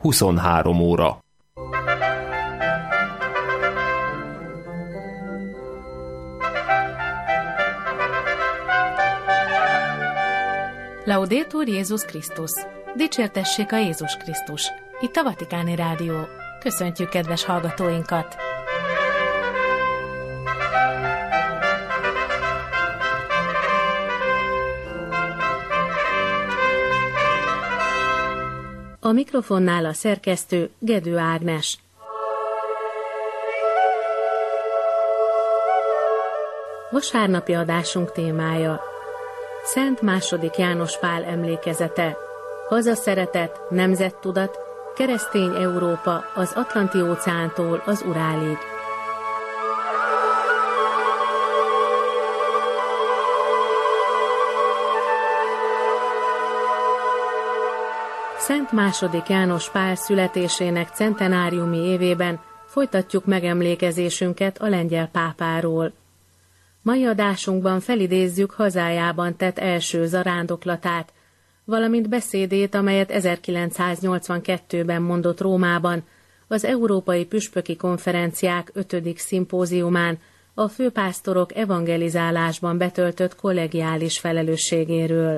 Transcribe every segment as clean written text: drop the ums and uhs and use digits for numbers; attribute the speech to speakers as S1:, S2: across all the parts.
S1: 23 óra.
S2: Laudetur Jézus Krisztus! Dicsértessék a Jézus Krisztus! Itt a Vatikáni Rádió. Köszöntjük kedves hallgatóinkat! A mikrofonnál a szerkesztő Gedő Ágnes. Vasárnapi adásunk témája: Szent II. János Pál emlékezete, hazaszeretet, nemzettudat, keresztény Európa az Atlanti-óceántól az Urálig. Szent II. János Pál születésének centenáriumi évében folytatjuk megemlékezésünket a lengyel pápáról. Mai adásunkban felidézzük hazájában tett első zarándoklatát, valamint beszédét, amelyet 1982-ben mondott Rómában, az Európai Püspöki Konferenciák 5. szimpóziumán a főpásztorok evangelizálásban betöltött kollegiális felelősségéről.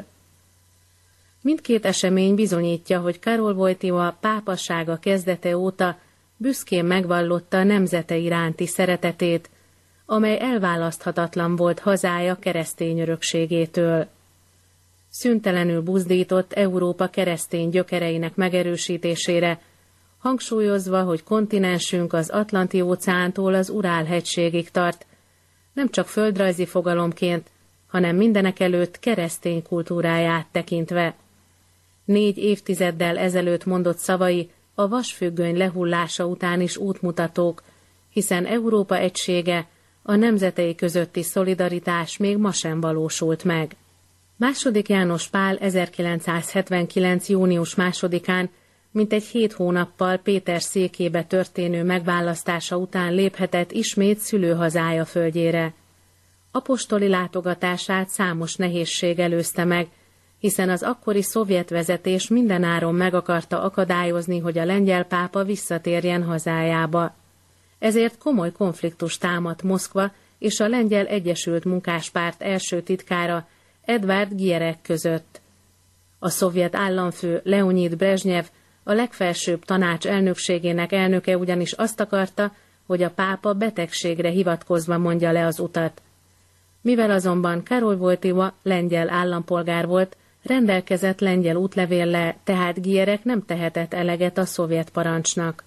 S2: Mindkét esemény bizonyítja, hogy Karol Wojtyła pápassága kezdete óta büszkén megvallotta nemzete iránti szeretetét, amely elválaszthatatlan volt hazája keresztény örökségétől. Szüntelenül buzdított Európa keresztény gyökereinek megerősítésére, hangsúlyozva, hogy kontinensünk az Atlanti-óceántól az Urál-hegységig tart, nem csak földrajzi fogalomként, hanem mindenekelőtt keresztény kultúráját tekintve. 4 évtizeddel ezelőtt mondott szavai a vasfüggöny lehullása után is útmutatók, hiszen Európa egysége, a nemzetei közötti szolidaritás még ma sem valósult meg. II. János Pál 1979. június 2-án, mintegy 7 hónappal Péter székébe történő megválasztása után léphetett ismét szülőhazája földjére. Apostoli látogatását számos nehézség előzte meg, hiszen az akkori szovjet vezetés mindenáron meg akarta akadályozni, hogy a lengyel pápa visszatérjen hazájába. Ezért komoly konfliktus támadt Moszkva és a Lengyel Egyesült Munkáspárt első titkára, Edvard Gierek között. A szovjet államfő Leonid Brezsnyev, a legfelsőbb tanács elnökségének elnöke ugyanis azt akarta, hogy a pápa betegségre hivatkozva mondja le az utat. Mivel azonban Karol Wojtyła lengyel állampolgár volt, rendelkezett lengyel útlevéllel, tehát Gierek nem tehetett eleget a szovjet parancsnak.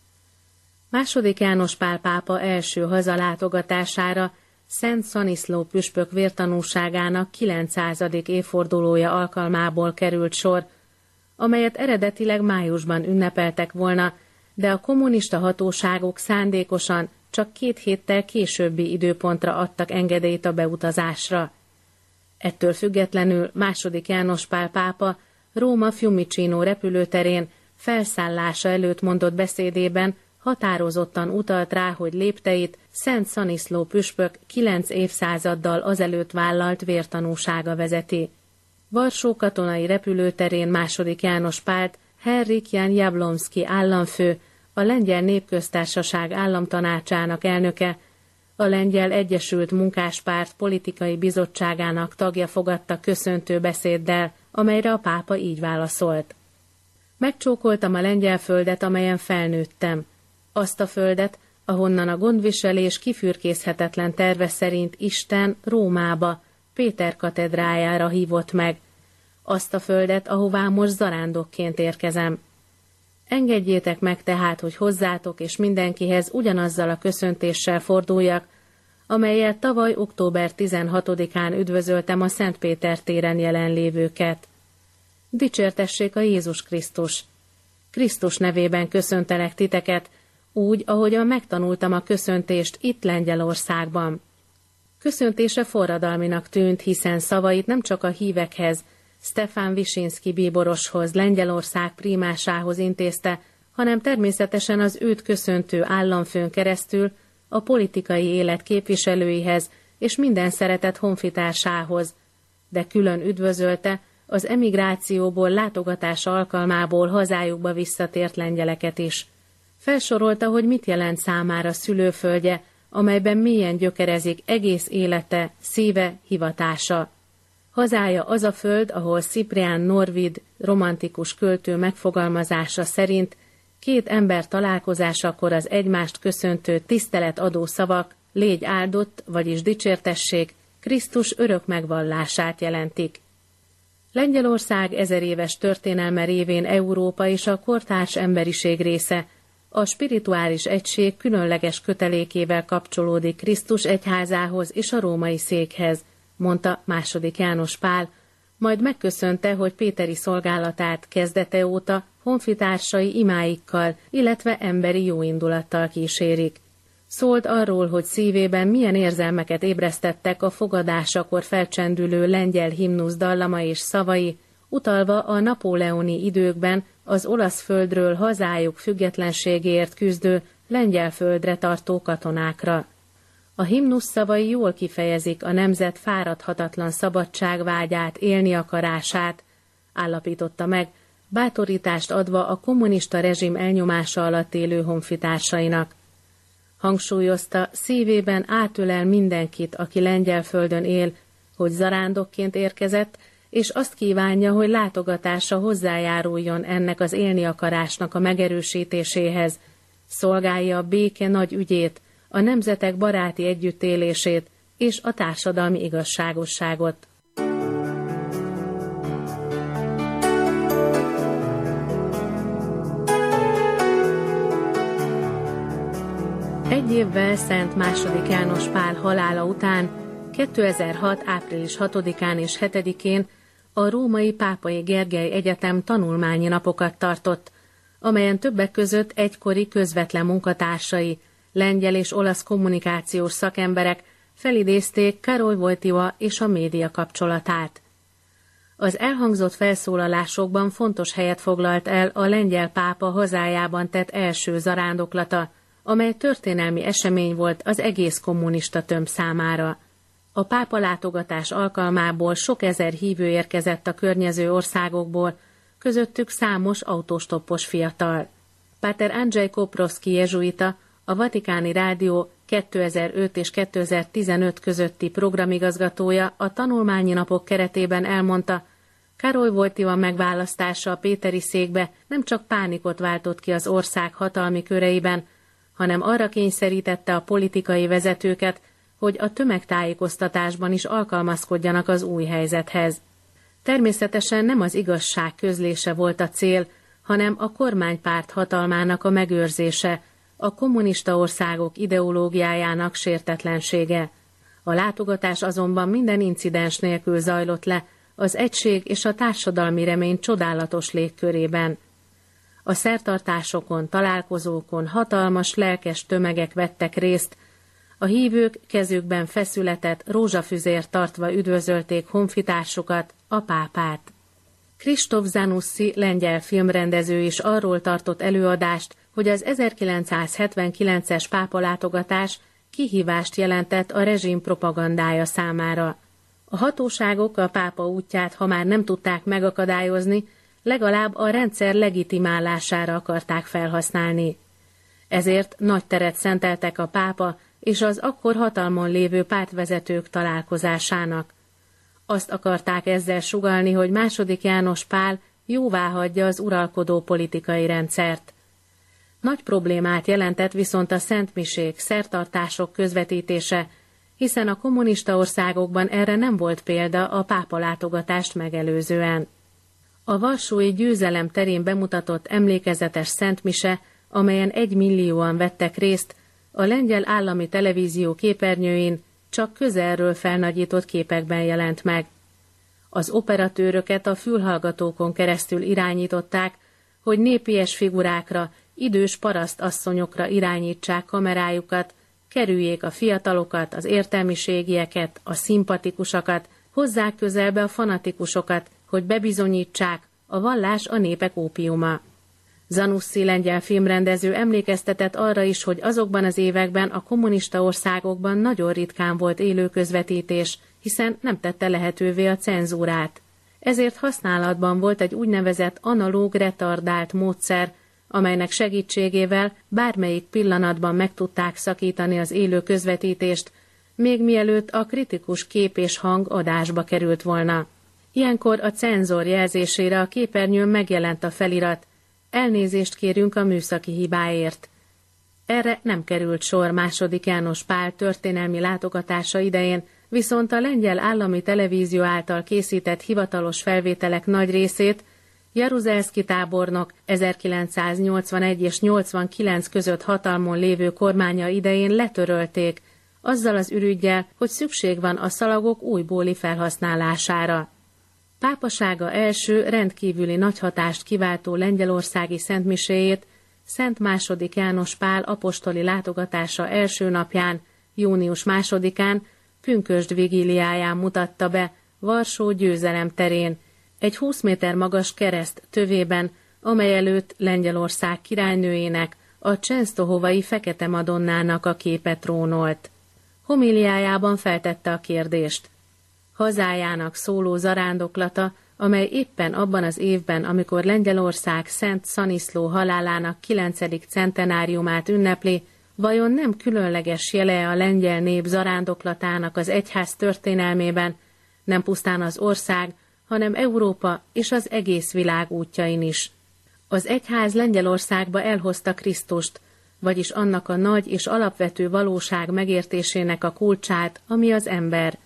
S2: II. János Pál pápa első hazalátogatására Szent Szaniszló püspök vértanúságának 900. évfordulója alkalmából került sor, amelyet eredetileg májusban ünnepeltek volna, de a kommunista hatóságok szándékosan csak 2 héttel későbbi időpontra adtak engedélyt a beutazásra. Ettől függetlenül II. János Pál pápa Róma Fiumicino repülőterén felszállása előtt mondott beszédében határozottan utalt rá, hogy lépteit Szent Szaniszló püspök 9 évszázaddal azelőtt vállalt vértanúsága vezeti. Varsó katonai repülőterén II. János Pált Henryk Jan Jablonski államfő, a Lengyel Népköztársaság államtanácsának elnöke, a Lengyel Egyesült Munkáspárt politikai bizottságának tagja fogadta köszöntő beszéddel, amelyre a pápa így válaszolt. Megcsókoltam a lengyel földet, amelyen felnőttem. Azt a földet, ahonnan a gondviselés kifürkészhetetlen terve szerint Isten Rómába, Péter katedrájára hívott meg. Azt a földet, ahová most zarándokként érkezem. Engedjétek meg tehát, hogy hozzátok és mindenkihez ugyanazzal a köszöntéssel forduljak, amellyel tavaly október 16-án üdvözöltem a Szent Péter téren jelenlévőket. Dicsértessék a Jézus Krisztus! Krisztus nevében köszöntelek titeket, úgy, ahogyan megtanultam a köszöntést itt Lengyelországban. Köszöntése forradalminak tűnt, hiszen szavait nem csak a hívekhez, Stefan Wyszynski bíboroshoz, Lengyelország prímásához intézte, hanem természetesen az őt köszöntő államfőn keresztül a politikai élet képviselőihez és minden szeretett honfitársához, de külön üdvözölte az emigrációból látogatás alkalmából hazájukba visszatért lengyeleket is. Felsorolta, hogy mit jelent számára szülőföldje, amelyben mélyen gyökerezik egész élete, szíve, hivatása. Hazája az a föld, ahol Ciprián Norvid romantikus költő megfogalmazása szerint két ember találkozásakor az egymást köszöntő tiszteletadó szavak, légy áldott, vagyis dicsértessék, Krisztus örök megvallását jelentik. Lengyelország 1000 éves történelme révén Európa és a kortárs emberiség része, a spirituális egység különleges kötelékével kapcsolódik Krisztus egyházához és a római székhez, mondta II. János Pál, majd megköszönte, hogy péteri szolgálatát kezdete óta honfitársai imáikkal, illetve emberi jóindulattal kísérik. Szólt arról, hogy szívében milyen érzelmeket ébresztettek a fogadásakor felcsendülő lengyel himnusz dallama és szavai, utalva a napóleoni időkben az olasz földről hazájuk függetlenségéért küzdő lengyel földre tartó katonákra. A himnusz szavai jól kifejezik a nemzet fáradhatatlan szabadságvágyát, élni akarását, állapította meg, bátorítást adva a kommunista rezsim elnyomása alatt élő honfitársainak. Hangsúlyozta, szívében átölel mindenkit, aki lengyel földön él, hogy zarándokként érkezett, és azt kívánja, hogy látogatása hozzájáruljon ennek az élni akarásnak a megerősítéséhez, szolgálja a béke nagy ügyét, a nemzetek baráti együttélését és a társadalmi igazságosságot. Egy évvel Szent II. János Pál halála után, 2006. április 6-án és 7-én a Római Pápai Gergely Egyetem tanulmányi napokat tartott, amelyen többek között egykori közvetlen munkatársai, lengyel és olasz kommunikációs szakemberek felidézték Károly Wojtyła és a média kapcsolatát. Az elhangzott felszólalásokban fontos helyet foglalt el a lengyel pápa hazájában tett első zarándoklata, amely történelmi esemény volt az egész kommunista tömb számára. A pápa látogatás alkalmából sok ezer hívő érkezett a környező országokból, közöttük számos autóstoppos fiatal. Páter Andrzej Koprowski jezsuita, a Vatikáni Rádió 2005 és 2015 közötti programigazgatója a tanulmányi napok keretében elmondta, Károly Wojtyła megválasztása a péteri székbe nem csak pánikot váltott ki az ország hatalmi köreiben, hanem arra kényszerítette a politikai vezetőket, hogy a tömegtájékoztatásban is alkalmazkodjanak az új helyzethez. Természetesen nem az igazság közlése volt a cél, hanem a kormánypárt hatalmának a megőrzése, a kommunista országok ideológiájának sértetlensége. A látogatás azonban minden incidens nélkül zajlott le, az egység és a társadalmi remény csodálatos légkörében. A szertartásokon, találkozókon hatalmas lelkes tömegek vettek részt, a hívők kezükben feszületet, rózsafüzért tartva üdvözölték honfitársukat, a pápát. Krzysztof Zanussi, lengyel filmrendező is arról tartott előadást, hogy az 1979-es pápalátogatás kihívást jelentett a rezsim propagandája számára. A hatóságok a pápa útját, ha már nem tudták megakadályozni, legalább a rendszer legitimálására akarták felhasználni. Ezért nagy teret szenteltek a pápa és az akkor hatalmon lévő pártvezetők találkozásának. Azt akarták ezzel sugallni, hogy II. János Pál jóváhagyja az uralkodó politikai rendszert. Nagy problémát jelentett viszont a szentmisék, szertartások közvetítése, hiszen a kommunista országokban erre nem volt példa a pápa látogatást megelőzően. A varsói Győzelem terén bemutatott emlékezetes szentmise, amelyen 1 millióan vettek részt, a lengyel állami televízió képernyőin csak közelről felnagyított képekben jelent meg. Az operatőröket a fülhallgatókon keresztül irányították, hogy népies figurákra, idős parasztasszonyokra irányítsák kamerájukat, kerüljék a fiatalokat, az értelmiségieket, a szimpatikusokat, hozzák közelbe a fanatikusokat, hogy bebizonyítsák, a vallás a népek ópiuma. Zanussi lengyel filmrendező emlékeztetett arra is, hogy azokban az években a kommunista országokban nagyon ritkán volt élő közvetítés, hiszen nem tette lehetővé a cenzúrát. Ezért használatban volt egy úgynevezett analóg retardált módszer, amelynek segítségével bármelyik pillanatban meg tudták szakítani az élő közvetítést, még mielőtt a kritikus kép és hang adásba került volna. Ilyenkor a cenzor jelzésére a képernyőn megjelent a felirat: elnézést kérünk a műszaki hibáért. Erre nem került sor II. János Pál történelmi látogatása idején, viszont a lengyel állami televízió által készített hivatalos felvételek nagy részét Jaruzelszky tábornok 1981 és 89 között hatalmon lévő kormánya idején letörölték, azzal az ürüggyel, hogy szükség van a szalagok újbóli felhasználására. Pápasága első rendkívüli nagy hatást kiváltó lengyelországi szentmiséjét Szent II. János Pál apostoli látogatása első napján, június 2-án, pünkösd vigíliáján mutatta be Varsó Győzelem terén, egy 20 méter magas kereszt tövében, amely előtt Lengyelország királynőjének, a Csensztohovai Fekete Madonnának a képe trónolt. Homiliájában feltette a kérdést. Hazájának szóló zarándoklata, amely éppen abban az évben, amikor Lengyelország Szent Szaniszló halálának 9. centenáriumát ünnepli, vajon nem különleges jele a lengyel nép zarándoklatának az egyház történelmében, nem pusztán az ország, hanem Európa és az egész világ útjain is. Az egyház Lengyelországba elhozta Krisztust, vagyis annak a nagy és alapvető valóság megértésének a kulcsát, ami az ember.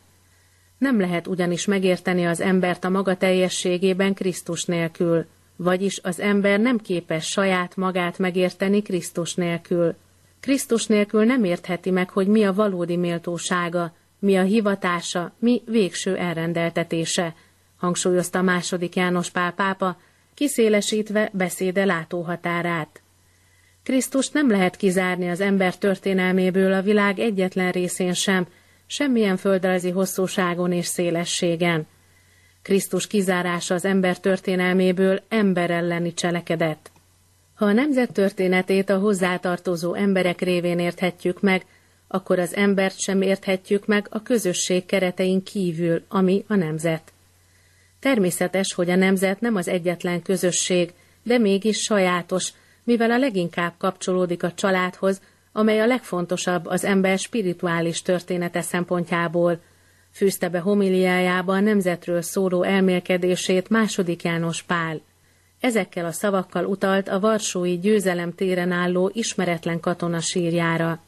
S2: Nem lehet ugyanis megérteni az embert a maga teljességében Krisztus nélkül, vagyis az ember nem képes saját magát megérteni Krisztus nélkül. Krisztus nélkül nem értheti meg, hogy mi a valódi méltósága, mi a hivatása, mi végső elrendeltetése, hangsúlyozta II. János Pál pápa, kiszélesítve beszéde látóhatárát. Krisztust nem lehet kizárni az ember történelméből a világ egyetlen részén sem, semmilyen földrajzi hosszúságon és szélességen. Krisztus kizárása az ember történelméből ember elleni cselekedet. Ha a nemzet történetét a hozzátartozó emberek révén érthetjük meg, akkor az embert sem érthetjük meg a közösség keretein kívül, ami a nemzet. Természetes, hogy a nemzet nem az egyetlen közösség, de mégis sajátos, mivel a leginkább kapcsolódik a családhoz, amely a legfontosabb az ember spirituális története szempontjából, fűzte be homiliájába a nemzetről szóló elmélkedését II. János Pál. Ezekkel a szavakkal utalt a varsói Győzelem téren álló ismeretlen katona sírjára.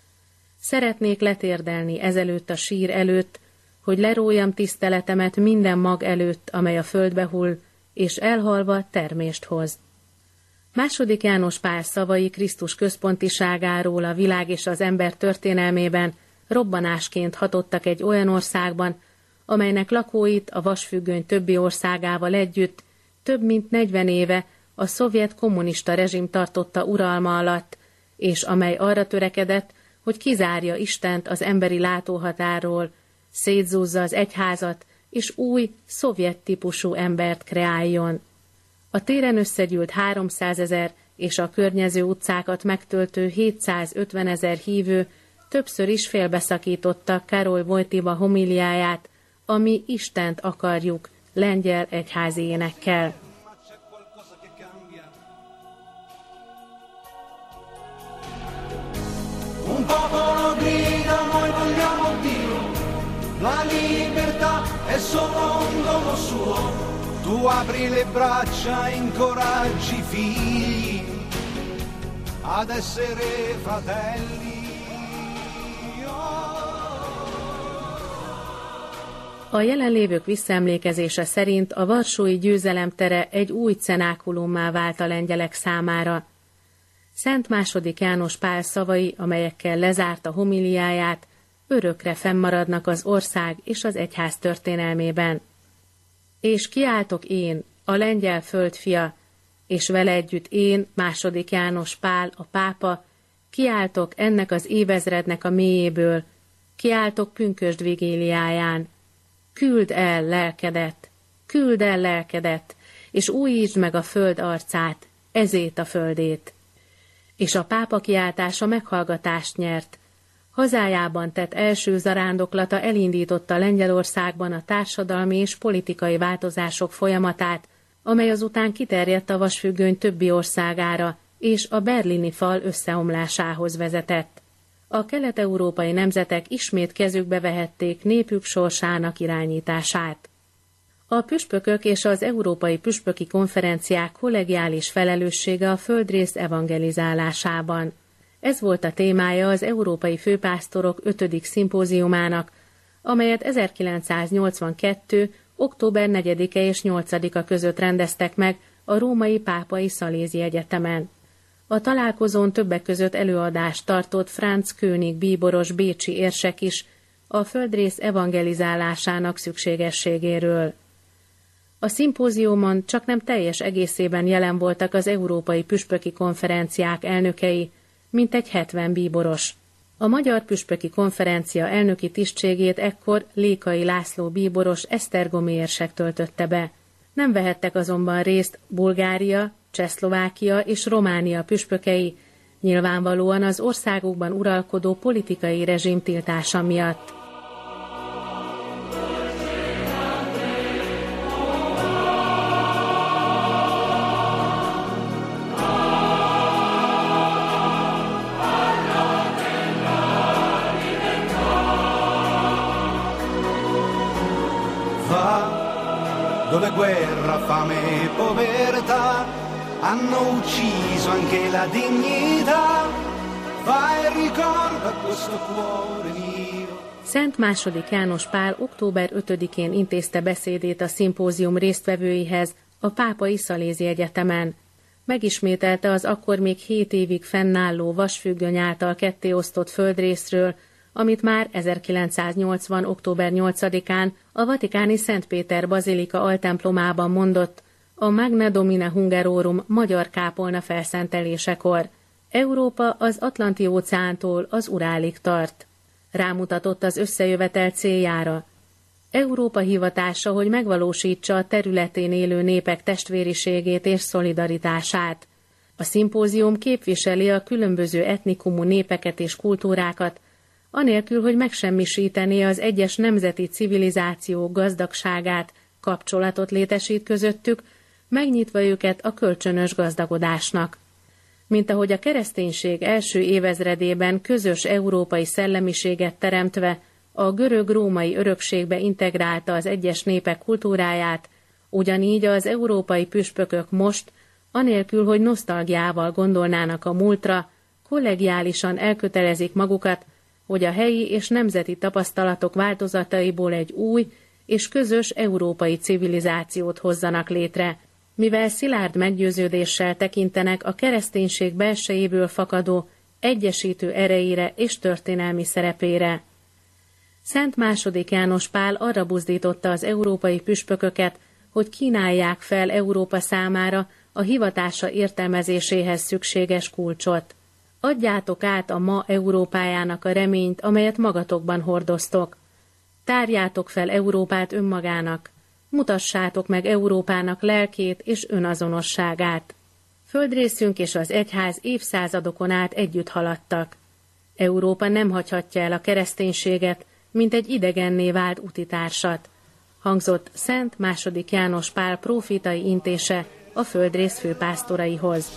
S2: Szeretnék letérdelni ezelőtt a sír előtt, hogy lerójam tiszteletemet minden mag előtt, amely a földbe hull, és elhalva termést hoz. II. János Pál szavai Krisztus központiságáról a világ és az ember történelmében robbanásként hatottak egy olyan országban, amelynek lakóit a vasfüggöny többi országával együtt több mint 40 éve a szovjet kommunista rezsim tartotta uralma alatt, és amely arra törekedett, hogy kizárja Istent az emberi látóhatárról, szétzúzza az egyházat, és új, szovjet típusú embert kreáljon. A téren összegyűlt 300 000 és a környező utcákat megtöltő 750 000 hívő többször is félbeszakította Károly Wojtyła homiliáját, ami Istent akarjuk, lengyel egyházi énekkel.
S1: Un popolo grida, noi vogliamo Dio, la libertà è solo un dono suo. Tu apri le braccia, incoraggi i figli ad essere fratelli.
S2: A jelenlévők visszaemlékezése szerint a varsói Győzelem tere egy új cenákulummá vált a lengyelek számára. Szent II. János Pál szavai, amelyekkel lezárta homiliáját, örökre fennmaradnak az ország és az egyház történelmében. És kiáltok én, a lengyel földfia, és vele együtt én, II. János Pál, a pápa, kiáltok ennek az évezrednek a mélyéből, kiáltok pünkösd vigíliáján. Küld el lelkedet, és újítsd meg a föld arcát, ezét a földét. És a pápa kiáltása meghallgatást nyert. Hazájában tett első zarándoklata elindította Lengyelországban a társadalmi és politikai változások folyamatát, amely azután kiterjedt a vasfüggöny többi országára, és a berlini fal összeomlásához vezetett. A kelet-európai nemzetek ismét kezükbe vehették népük sorsának irányítását. A püspökök és az Európai Püspöki Konferenciák kollegiális felelőssége a földrész evangelizálásában. Ez volt a témája az Európai Főpásztorok 5. szimpóziumának, amelyet 1982. október 4-e és 8-a között rendeztek meg a római Pápai Szalézi Egyetemen. A találkozón többek között előadást tartott Franz König bíboros bécsi érsek is a földrész evangelizálásának szükségességéről. A szimpóziumon csaknem teljes egészében jelen voltak az Európai Püspöki Konferenciák elnökei, mintegy 70 bíboros. A Magyar Püspöki Konferencia elnöki tisztségét ekkor Lékai László bíboros esztergomi érsek töltötte be. Nem vehettek azonban részt Bulgária, Csehszlovákia és Románia püspökei, nyilvánvalóan az országukban uralkodó politikai rezsim tiltása miatt.
S1: Dove guerra, fame e povertà hanno ucciso anche la dignità. Vai e ricorda questo cuore mio.
S2: Szent II. János Pál október 5-én intézte beszédét a szimpózium résztvevőihez a Pápai Szalézi Egyetemen. Megismételte az akkor még 7 évig fennálló vasfüggöny által kettéosztott földrészről, amit már 1980. október 8-án a vatikáni Szent Péter bazilika altemplomában mondott a Magna Domina Hungarorum magyar kápolna felszentelésekor. Európa az Atlanti-óceántól az Urálig tart. Rámutatott az összejövetel céljára. Európa hivatása, hogy megvalósítsa a területén élő népek testvériségét és szolidaritását. A szimpózium képviseli a különböző etnikumú népeket és kultúrákat, anélkül, hogy megsemmisítené az egyes nemzeti civilizációk gazdagságát, kapcsolatot létesít közöttük, megnyitva őket a kölcsönös gazdagodásnak. Mint ahogy a kereszténység első évezredében közös európai szellemiséget teremtve a görög-római örökségbe integrálta az egyes népek kultúráját, ugyanígy az európai püspökök most, anélkül, hogy nosztalgiával gondolnának a múltra, kollegiálisan elkötelezik magukat, hogy a helyi és nemzeti tapasztalatok változataiból egy új és közös európai civilizációt hozzanak létre, mivel szilárd meggyőződéssel tekintenek a kereszténység belsejéből fakadó, egyesítő erejére és történelmi szerepére. Szent II. János Pál arra buzdította az európai püspököket, hogy kínálják fel Európa számára a hivatása értelmezéséhez szükséges kulcsot. Adjátok át a ma Európájának a reményt, amelyet magatokban hordoztok. Tárjátok fel Európát önmagának, mutassátok meg Európának lelkét és önazonosságát. Földrészünk és az egyház évszázadokon át együtt haladtak. Európa nem hagyhatja el a kereszténységet, mint egy idegenné vált utitársat, hangzott Szent II. János Pál prófitai intése a földrész főpásztoraihoz.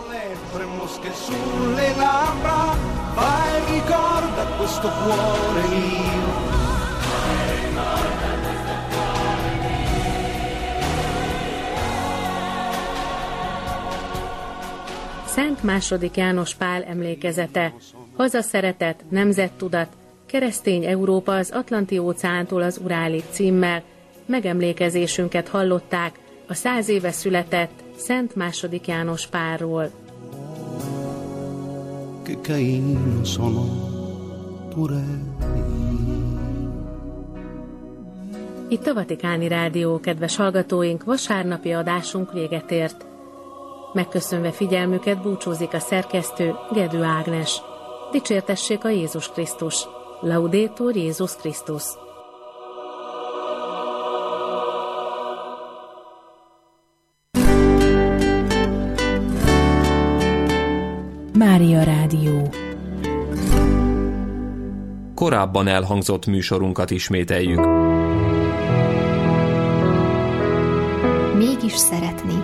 S2: Szent II. János Pál emlékezete, hazaszeretet, nemzettudat, keresztény Európa az Atlanti-óceántól az Urálig címmel megemlékezésünket hallották a 100 éve született Szent II. János Pálról. Itt a Vatikáni Rádió, kedves hallgatóink, vasárnapi adásunk véget ért. Megköszönve figyelmüket búcsúzik a szerkesztő, Gedő Ágnes. Dicsértessék a Jézus Krisztus! Laudetur Jézus Krisztus!
S3: Mária Rádió. korábban elhangzott műsorunkat ismételjük.
S4: Mégis szeretni.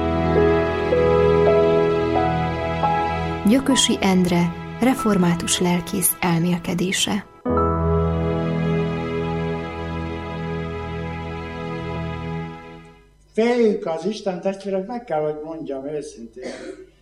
S4: Gyökösi Endre, református lelkész elmélkedése.
S5: Féljük az Isten testvérek, meg kell, hogy mondjam őszintén.